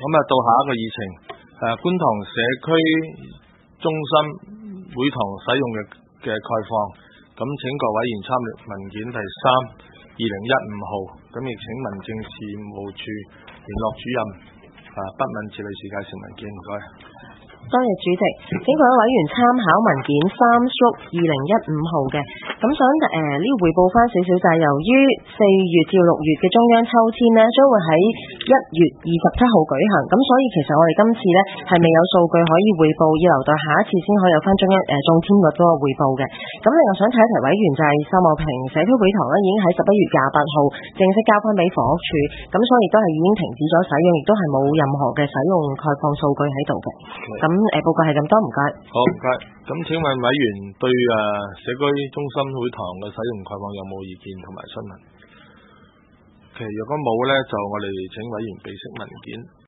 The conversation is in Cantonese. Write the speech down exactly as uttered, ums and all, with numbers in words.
啊到下一個議程，誒、啊、觀塘社區中心會堂使用嘅嘅概況，咁請各委員參閱文件第三二零一五號，咁亦請民政事務處聯絡主任啊畢敏治女士介紹文件，唔該。 多謝主席，請各位委員參考文件三叔二零一五號嘅，咁想誒呢個匯報翻少少，就係由於四月至六月嘅中央抽籤呢，將會喺一月二十七號舉行，咁所以其實我哋今次呢係未有數據可以匯報，要留待下一次先可以有翻中央誒中籤率嗰個匯報嘅。咁另外想提一提委員就係秀茂坪社區會堂呢已經喺十一月廿八號正式交翻俾房屋處，咁所以亦都係已經停止咗使用，亦都係冇任何嘅使用概況數據喺度嘅。咁誒、呃、報告係咁多，唔該。 好，唔該。咁請問委員對誒、呃、社區中心會堂嘅使用概況有冇意見同埋詢問？其實如果冇咧，就我哋請委員備悉文件。